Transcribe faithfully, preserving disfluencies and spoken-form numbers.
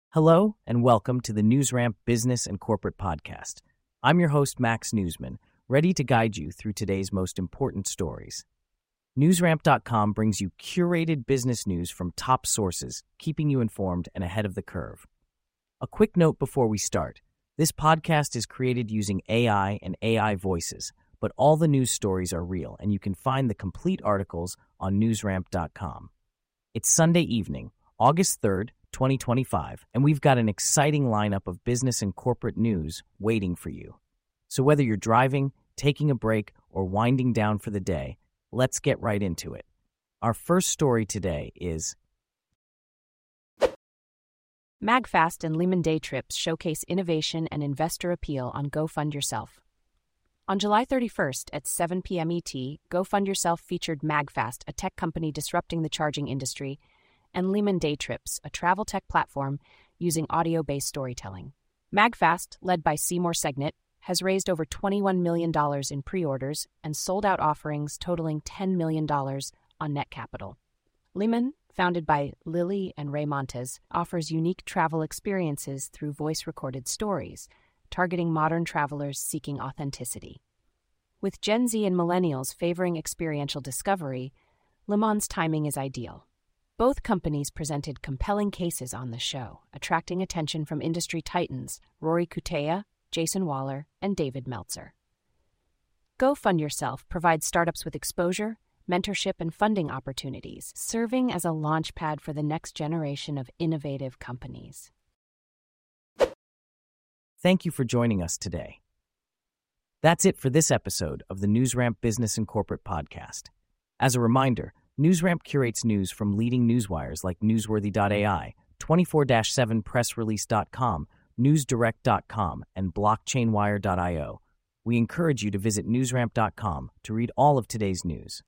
Hello, and welcome to the NewsRamp Business and Corporate Podcast. I'm your host, Max Newsman, ready to guide you through today's most important stories. NewsRamp dot com brings you curated business news from top sources, keeping you informed and ahead of the curve. A quick note before we start. This podcast is created using A I and A I voices, but all the news stories are real, and you can find the complete articles on NewsRamp dot com. It's Sunday evening, August third, twenty twenty-five, and we've got an exciting lineup of business and corporate news waiting for you. So whether you're driving, taking a break, or winding down for the day, let's get right into it. Our first story today is MagFast and Lehman Day Trips showcase innovation and investor appeal on Go Fund Yourself. On July thirty-first at seven p.m. E T, Go Fund Yourself featured MagFast, a tech company disrupting the charging industry, and Lehman Day Trips, a travel tech platform using audio-based storytelling. MagFast, led by Seymour Segnet, has raised over twenty-one million dollars in pre-orders and sold out offerings totaling ten million dollars on net capital. Lehman, founded by Lily and Ray Montes, offers unique travel experiences through voice-recorded stories, targeting modern travelers seeking authenticity. With Gen Z and millennials favoring experiential discovery, Lehman's timing is ideal. Both companies presented compelling cases on the show, attracting attention from industry titans Rory Kuteya, Jason Waller, and David Meltzer. Go Fund Yourself provides startups with exposure, mentorship, and funding opportunities, serving as a launchpad for the next generation of innovative companies. Thank you for joining us today. That's it for this episode of the NewsRamp Business and Corporate Podcast. As a reminder, NewsRamp curates news from leading newswires like Newsworthy dot A I, twenty-four seven press release dot com, newsdirect dot com, and blockchain wire dot io. We encourage you to visit NewsRamp dot com to read all of today's news.